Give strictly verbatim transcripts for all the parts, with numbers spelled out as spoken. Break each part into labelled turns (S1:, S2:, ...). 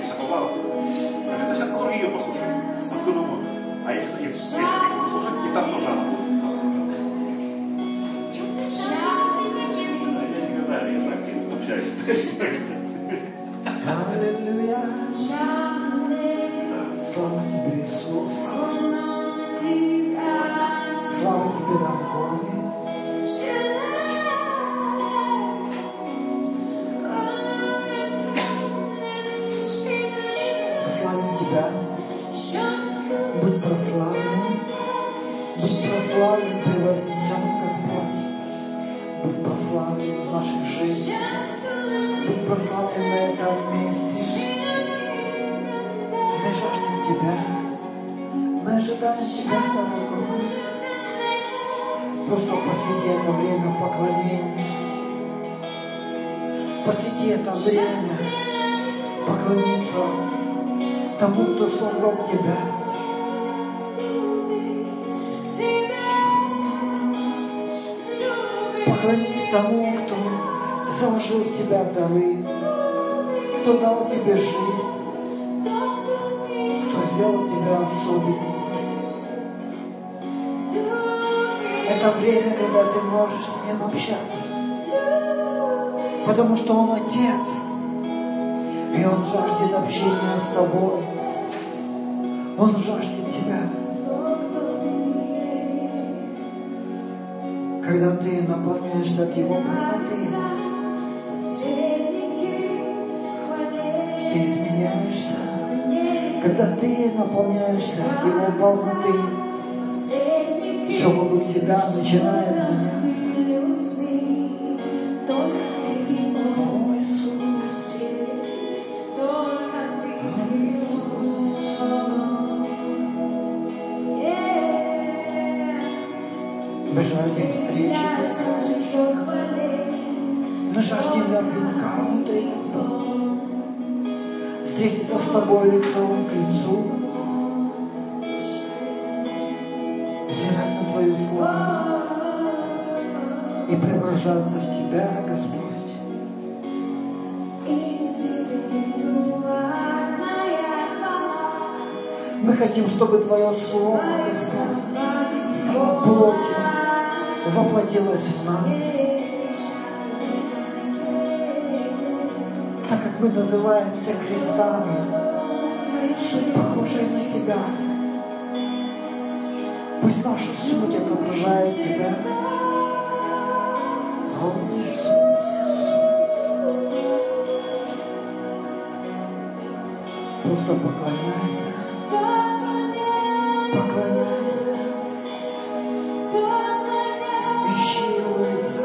S1: конечно, побал. Это сейчас на другие ее послушаю. Вот кто думаю, а если нет, я сейчас их буду слушать, и там тоже она будет. Я никогда не так общаюсь.
S2: Аллилуйя. Слава тебе, Иисус. Слава тебе, Богу. Славим тебя. Будь прославлен. Будь прославлен, превознесен, Господь. Будь прославлен в нашей жизни. Будь прославлен на этом месте. Мы жаждем тебя. Мы ожидаем тебя, дорогой. Просто посвяти это время поклонения. Посвяти это время поклониться тому, кто создал тебя. Поклонись тому, кто заложил в тебя дары, кто дал тебе жизнь, кто сделал тебя особенным. Это время, когда ты можешь с Ним общаться, потому что Он Отец, и Он жаждет общения с тобой. Он жаждет тебя. Когда ты наполняешься от Его правоты, ты изменяешься. Когда ты наполняешься от Его полноты, все вокруг тебя начинает меняться. О, Иисус! О, Иисус! Мы жаждем встречи, Господь. Мы жаждем энкаунтера, Господь. Встретиться с Тобой лицом к лицу. Взирать на Твою славу и преображаться в Тебя, Господь. Мы хотим, чтобы Твое Слово, Господь, стало плотью, воплотилось в нас. Так как мы называемся Христами, суть похожа на Тебя. Пусть наша суть отображает Тебя. О, Иисус! Просто поклоняйся. Поклоняйся. Ищи Его лица.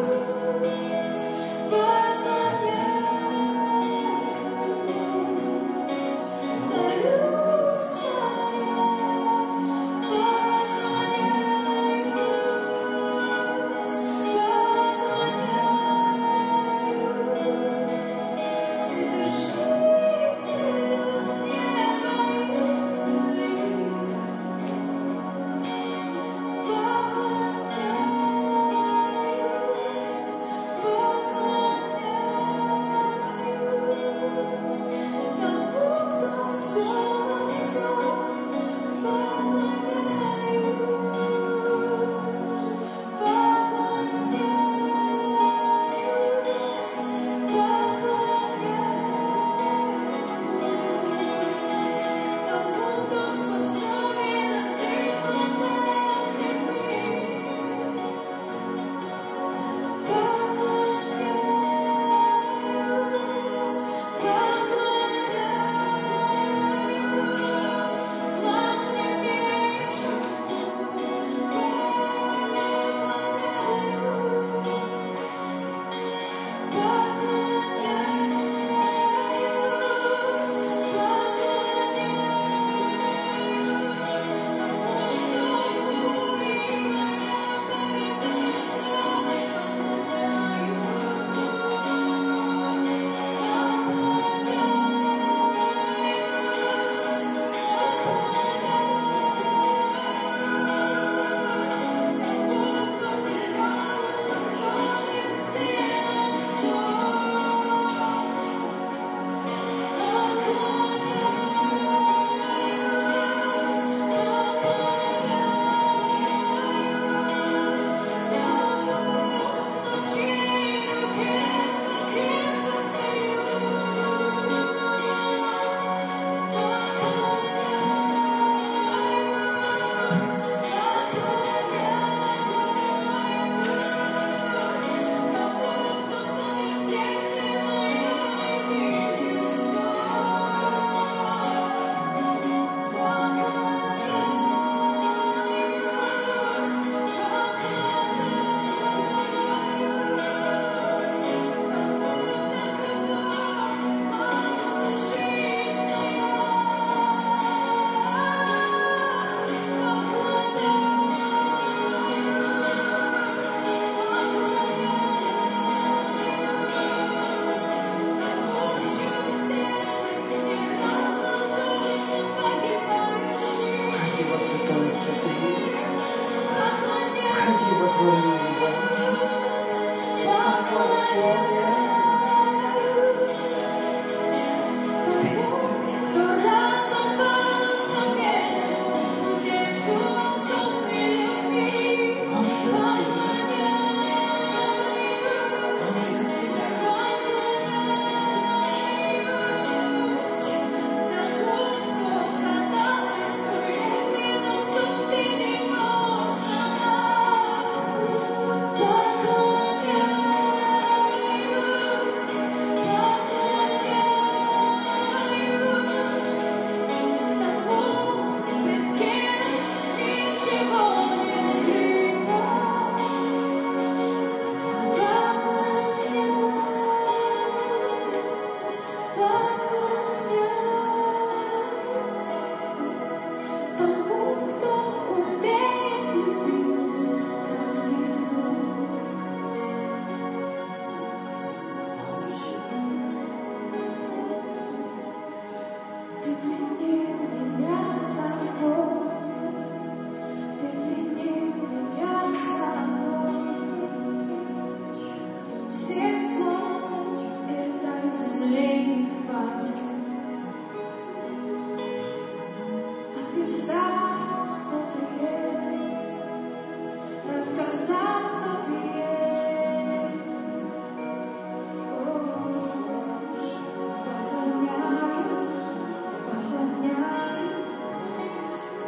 S3: Поклоняюсь, поклоняюсь.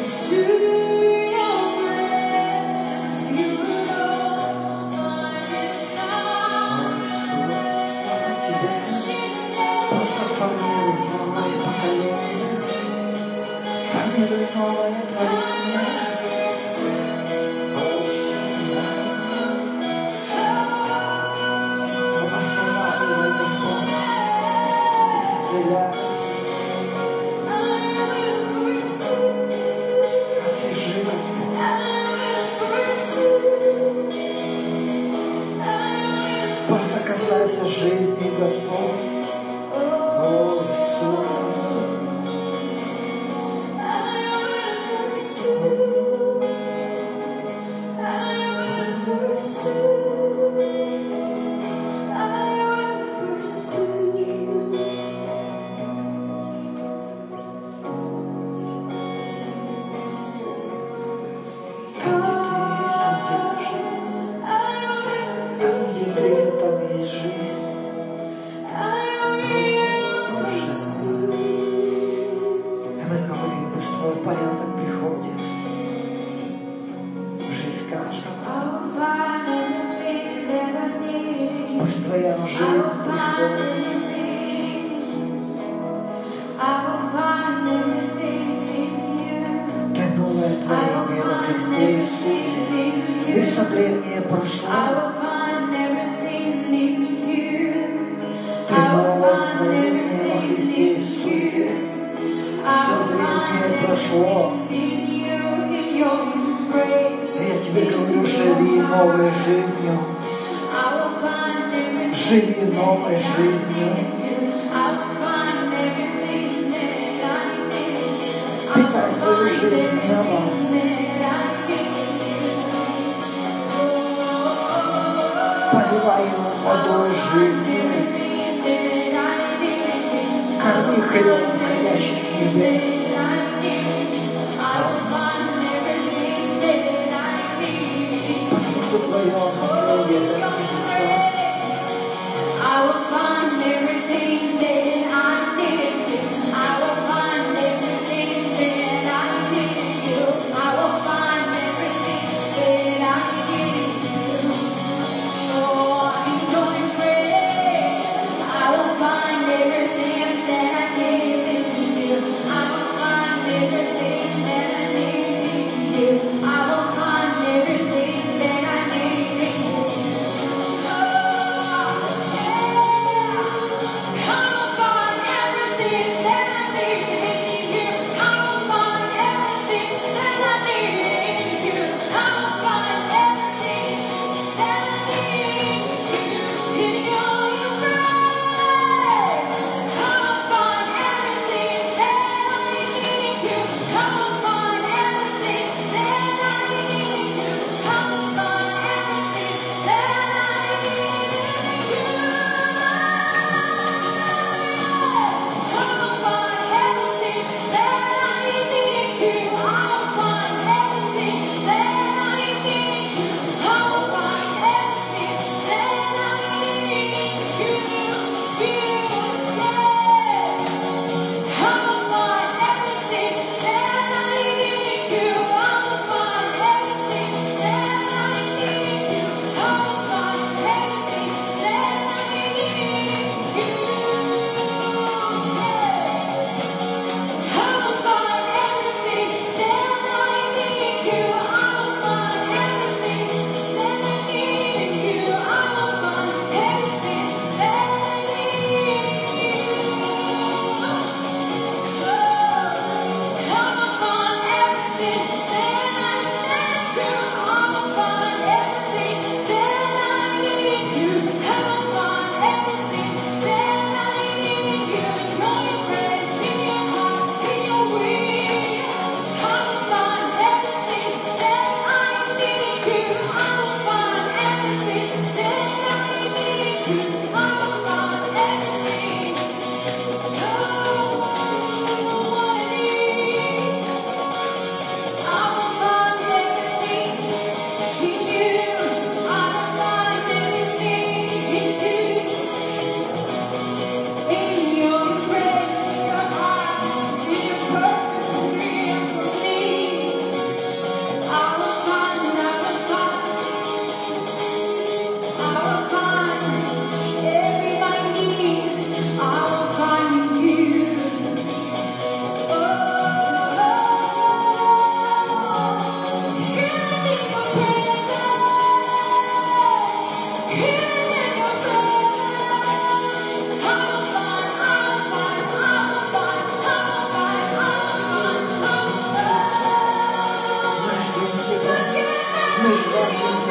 S3: I will find everything that I need.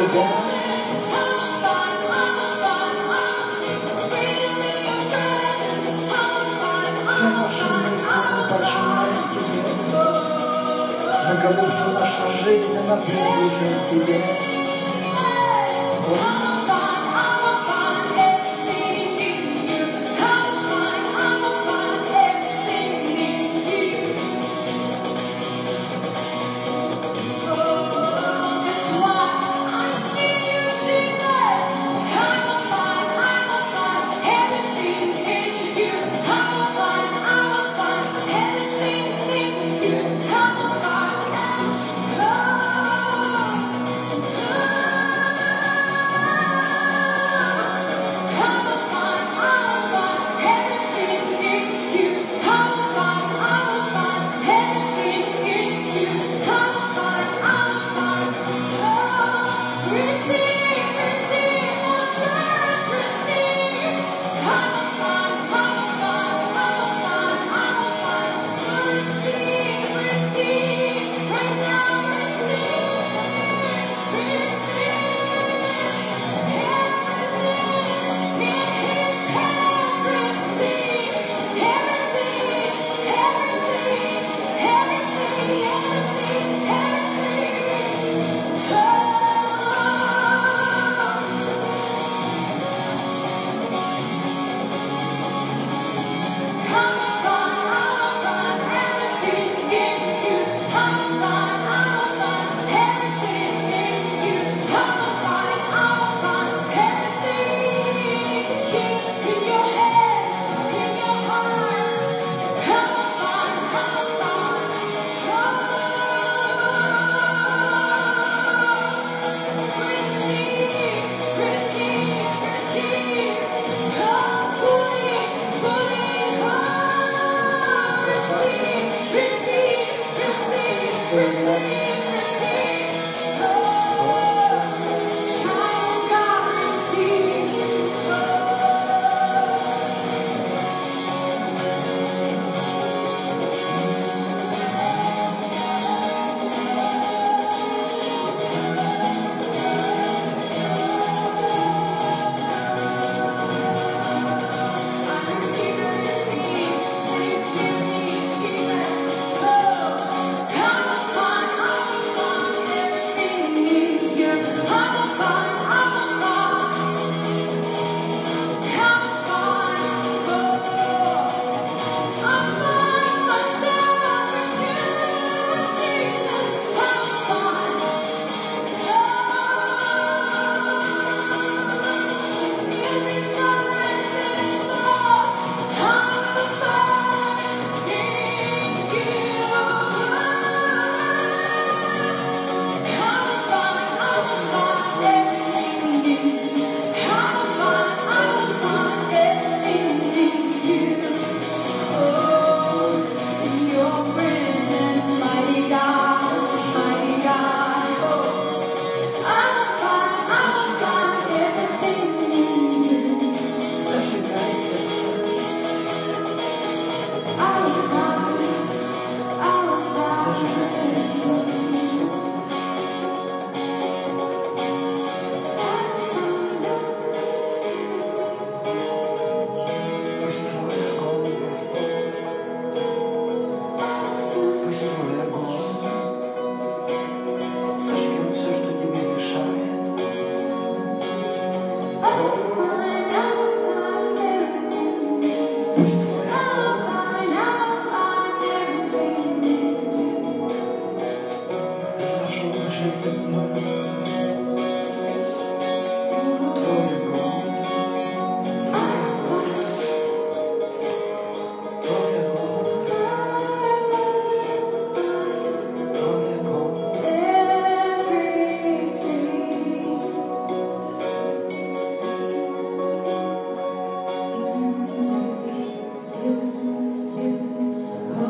S2: Тебя. Все наши мысли мы подчиняем Тебе. Мы говорим, что наша жизнь, она принадлежит Тебе.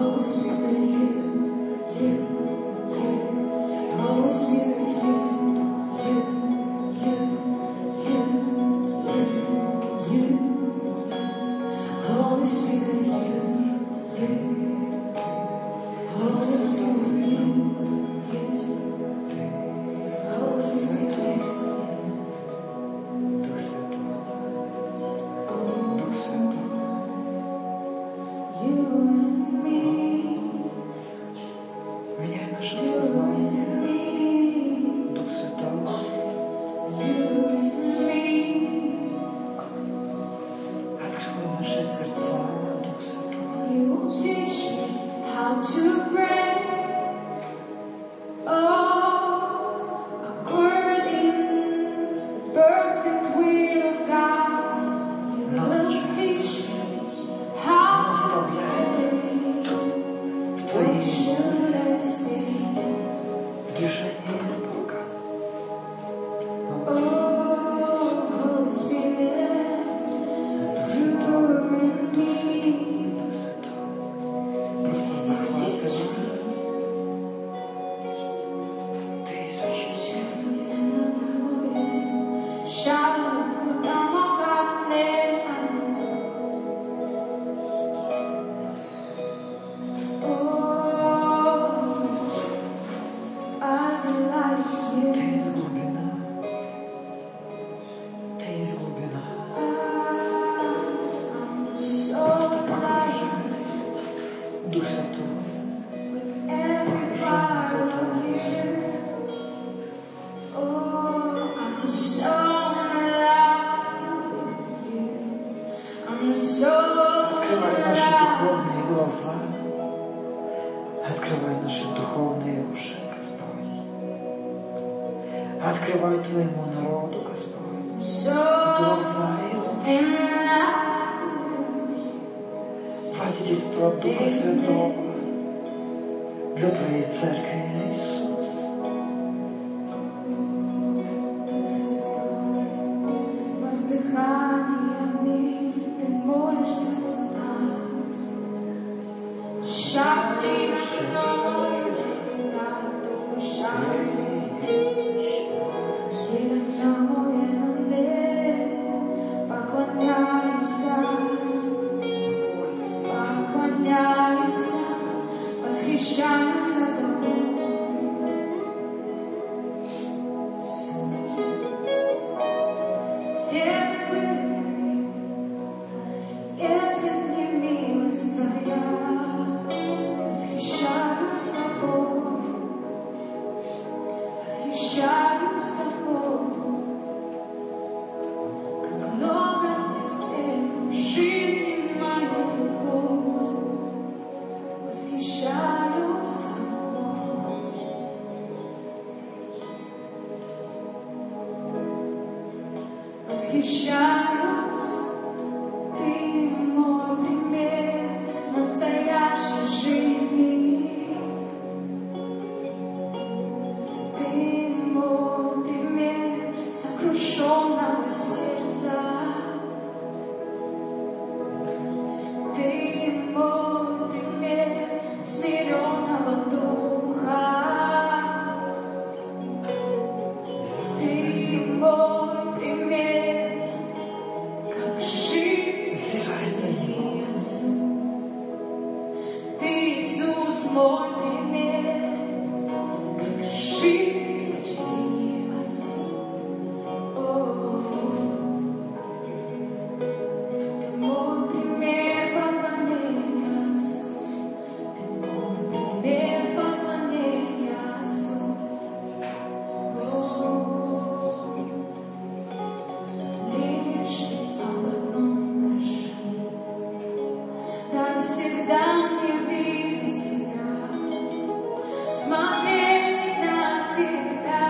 S3: Holy Spirit, you.
S2: Открывай наши духовные глаза. Открывай наши духовные уши, Господь. Открывай Твоему народу, Господь, глаза его. Водительство Духа Святого для Твоей Церкви, Иисус.
S3: Воздыханиями Ты молишься за нас. Шагли мною над душами. Поклоняемся, поклоняемся, восхищаемся Тобой. Если не милость Твоя, восхищаюсь Тобой, восхищаюсь Тобой. Как много Ты сделал в жизни моей, восхищаюсь Тобой. Восхищаюсь, Ты мой пример настоящей жизни. Ты мой пример сокрушенного сердца. Ты мой пример смиренного духа. Ты мой пример, как жить Иисус. Ты, Иисус, мой пример, как жить почти Отцу. Ты мой пример поклонения Отцу. Ты мой пример поклонения Отцу. Лишь об одном прошу, дай всегда мне видеть Тебя, смотреть на Тебя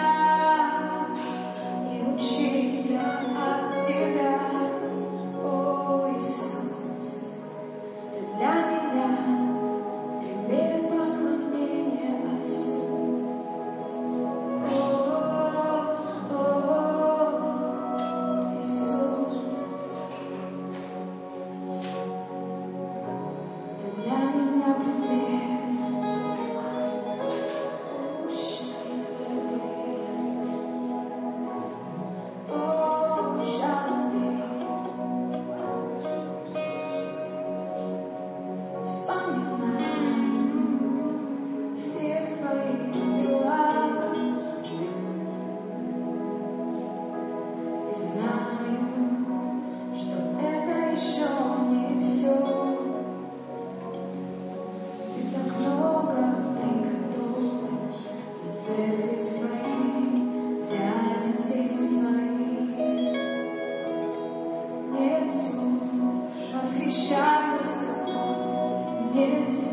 S3: и учиться от Тебя. О, Иисус, Ты для меня пример поклонения Отцу. Вспоминаю все Твои дела и знаю, что это еще не все. Ты так много приготовил для церкви своей, для детей своих. Нет слов, восхищаюсь Тобой, нет слов.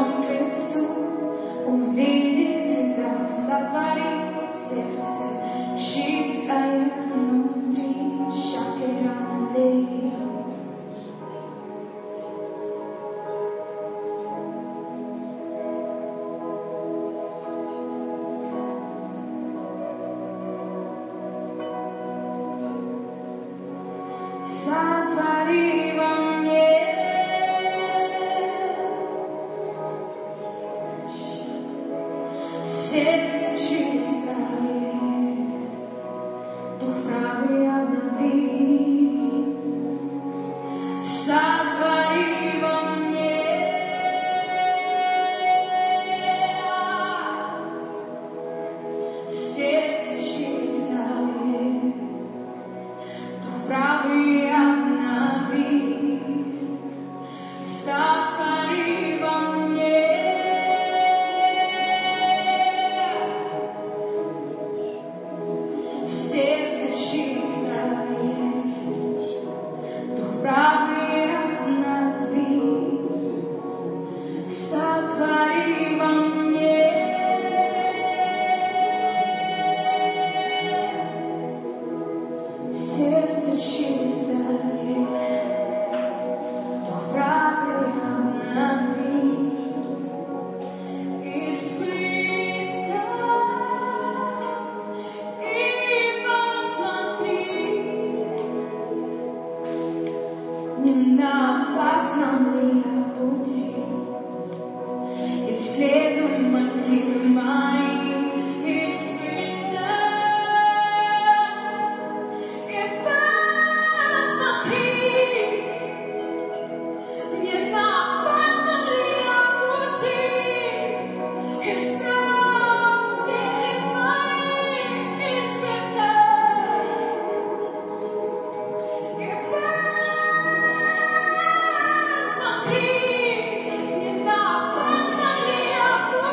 S3: Смотри, не напасть на меня.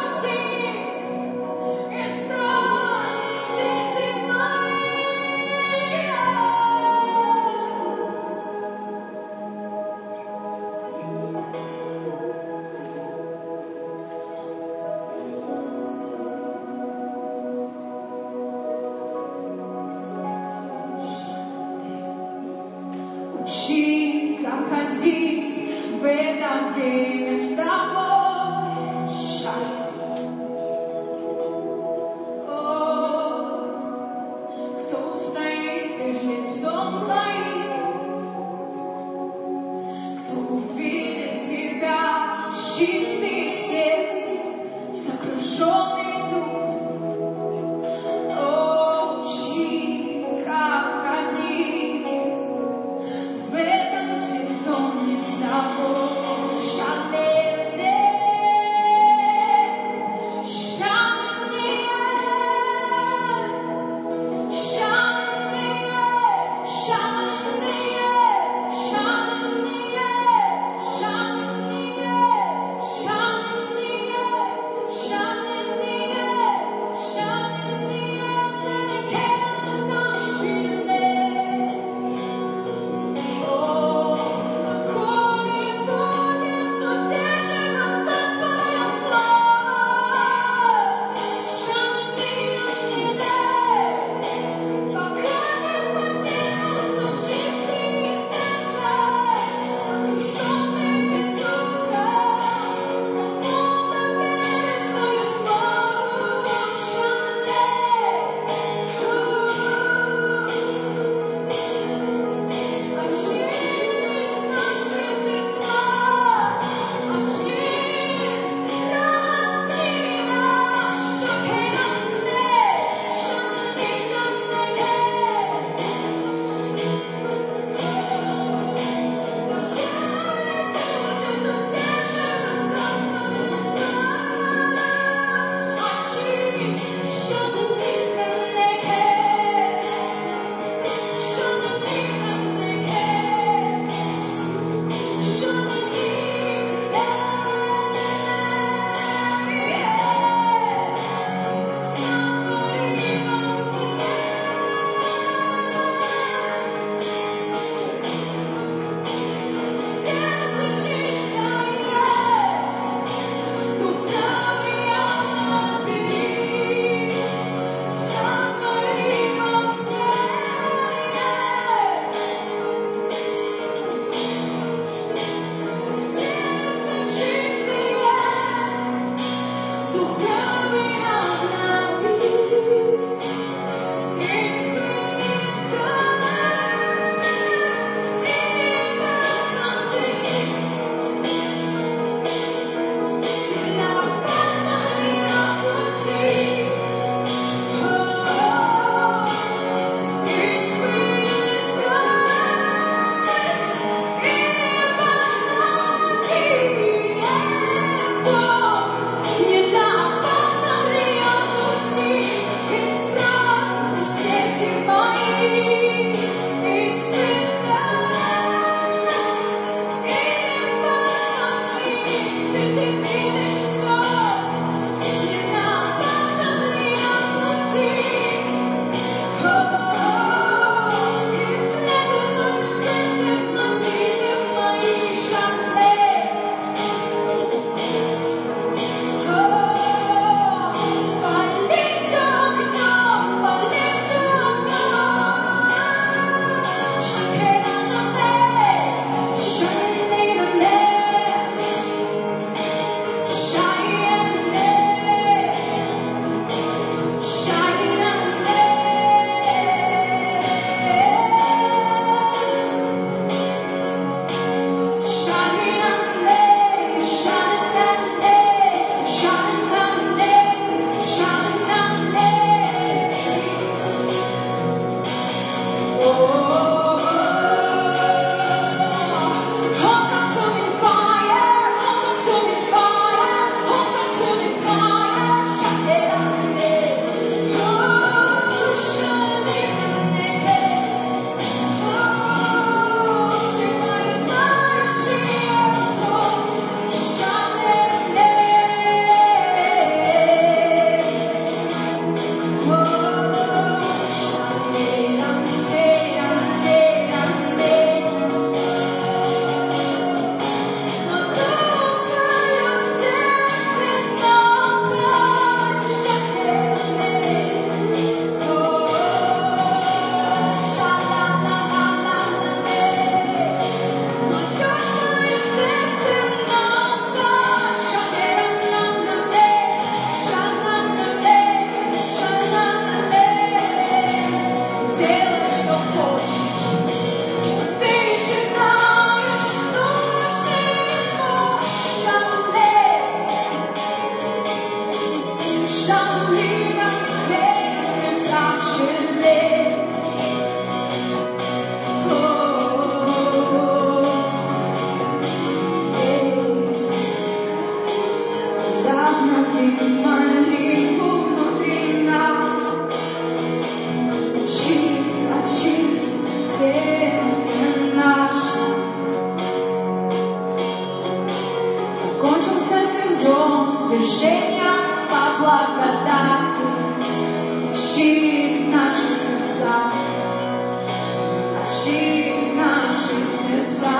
S3: обнови молитву внутри нас. Очисть, очисть сердце наше. Закончился сезон движения по благодати. Очисть наши сердца. Очисть наши сердца.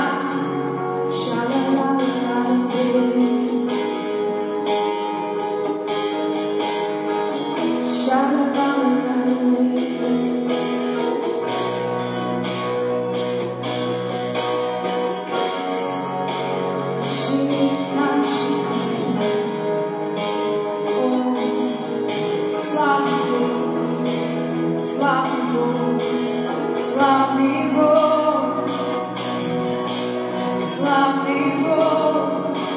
S3: Славный Бог, славный Бог,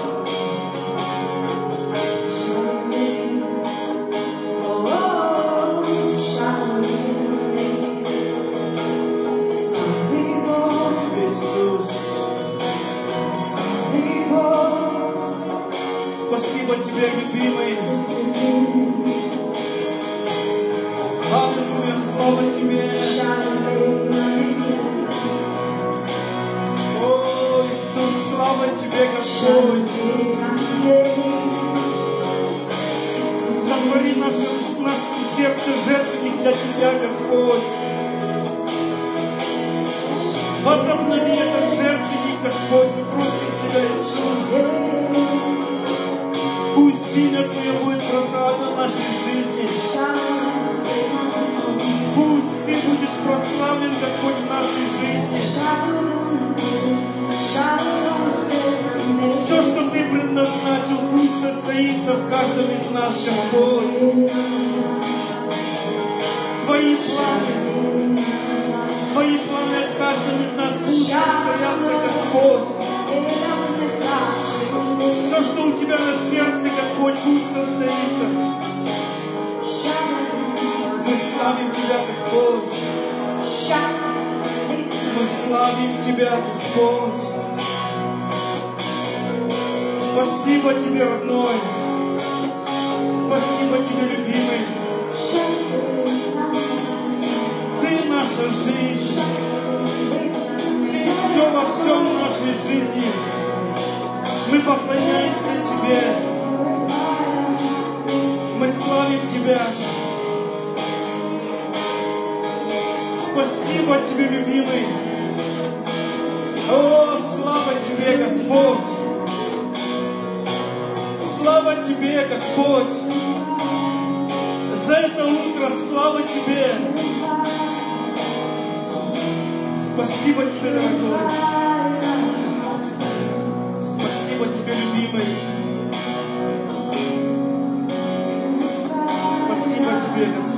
S2: Спасибо Тебе, любимый. Аллилуйя, слава Тебе. О, Иисус, слава Тебе, Господь. Сотвори наше, наше сердце жертвенник для Тебя, Господь. Возобнови этот жертвенник, Господь, мы просим Тебя, Иисус. Пусть имя Твое будет прославлено в нашей жизни. Пусть Ты будешь прославлен, Господь, в нашей жизни. Все, что Ты предназначил, пусть состоится в каждом из нас, Господь. Твои планы, Твои планы от каждого из нас будут состояться, Господь. Все, что у Тебя на сердце, Господь, пусть состоится. Мы славим Тебя, Господь. Мы славим Тебя, Господь. Спасибо Тебе, родной. Спасибо Тебе, любимый. Ты наша жизнь. Ты все во всем в нашей жизни. Мы поклоняемся Тебе. Мы славим Тебя. Спасибо Тебе, любимый. О, слава Тебе, Господь. Слава Тебе, Господь. За это утро слава Тебе. Спасибо Тебе, дорогой. Спасибо Тебе, любимый. Спасибо Тебе, Господь.